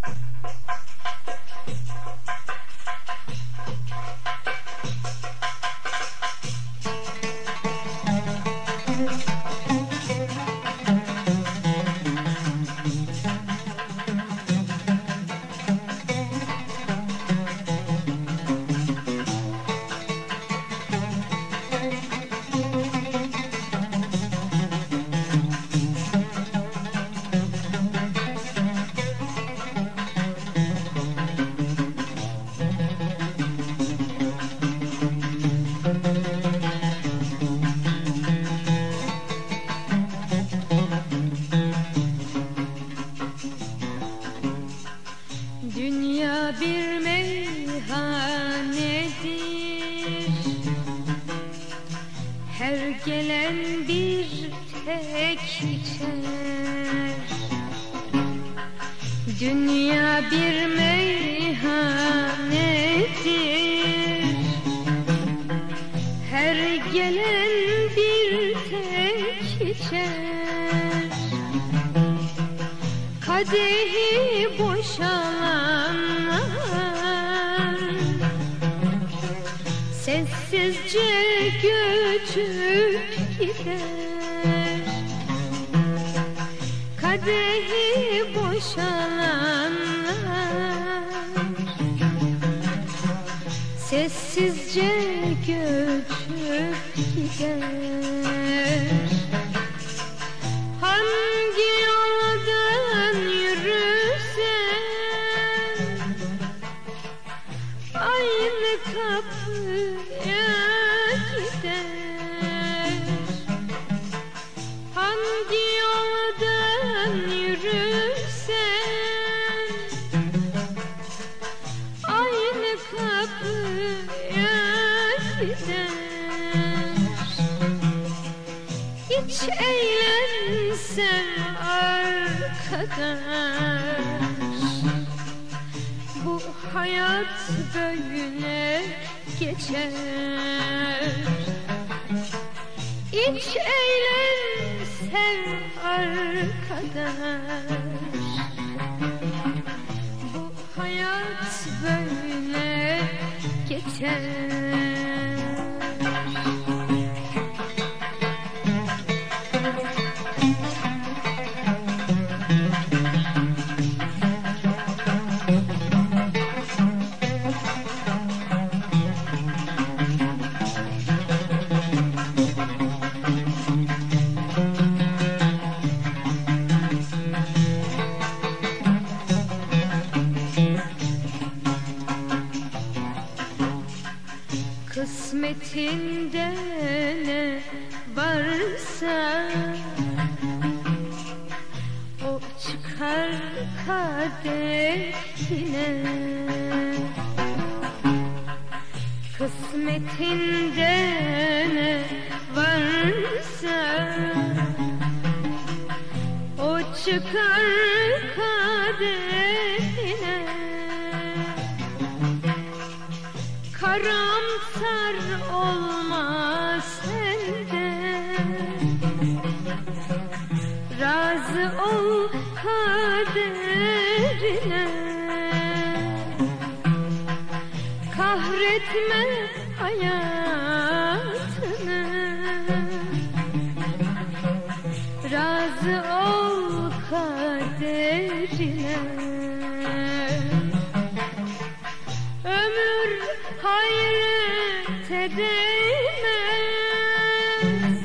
Dünya bir meyhanedir, her gelen bir tek içer. Dünya bir meyhanedir, her gelen bir tek içer. Kadehi boşalanlar sessizce göçüp gider. Kadehi boşalanlar sessizce göçüp gider. Hangi yoldan yürürsen aynı kapıya gider. Hangi yoldan yürürsen aynı kapıya gider. Hiç eğlensen arkadaş, bu hayat böyle geçer. Hiç eğlensen arkadaş, bu hayat böyle geçer. Kısmetinde ne varsa o çıkar kadehine. Kısmetinde ne varsa o çıkar kadehine. Karamsar olma sen de, razı ol kaderine. Kahretme hayatını, razı ol kaderine. Ömür hayrete değmez,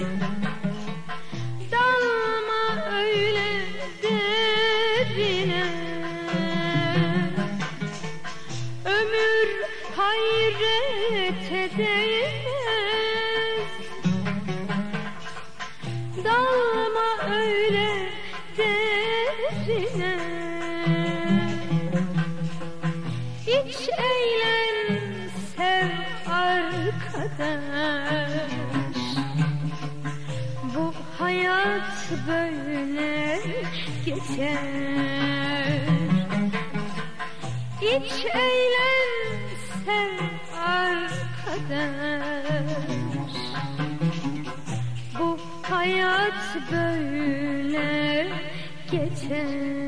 dalma öyle derine. Ömür hayrete değmez, dalma öyle derine. Hiç eğlen sev arkadaş, bu hayat böyle geçer. Hiç eğlen sev arkadaş, bu hayat böyle geçer.